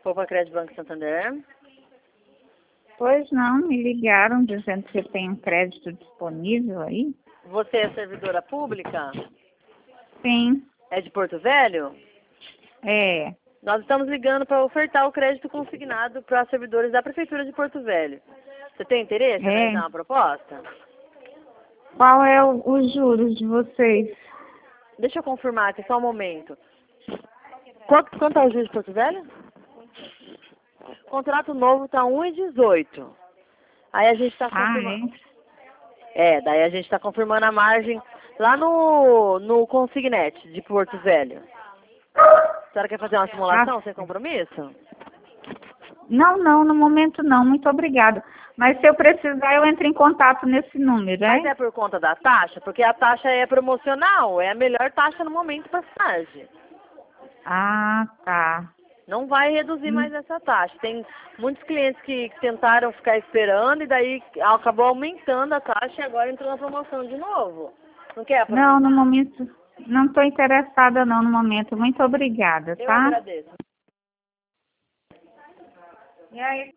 Opa, Crédito Banco Santander. Pois não, me ligaram dizendo que tem um crédito disponível aí. Você é servidora pública? Sim, É de Porto Velho? é. Nós estamos ligando para ofertar o crédito consignado para servidores da Prefeitura de Porto Velho. Você tem interesse em realizar uma proposta? Qual é os juros de vocês? Deixa eu confirmar aqui só um momento. Quanto é o juros de Porto Velho? Contrato novo está 1,18. Aí a gente está confirmando. Daí a gente está confirmando a margem lá no Consignet de Porto Velho. A senhora quer fazer uma simulação sem compromisso? Não, no momento não, muito obrigada. Mas se eu precisar, eu entro em contato nesse número, Mas é por conta da taxa? Porque a taxa é promocional, é a melhor taxa no momento para cidade. Ah, tá. Não vai reduzir mais essa taxa. Tem muitos clientes que tentaram ficar esperando e daí acabou aumentando a taxa e agora entrou na promoção de novo. Não quer aproveitar? Não, no momento, não estou interessada não no momento. Muito obrigada, Eu tá? agradeço. E aí?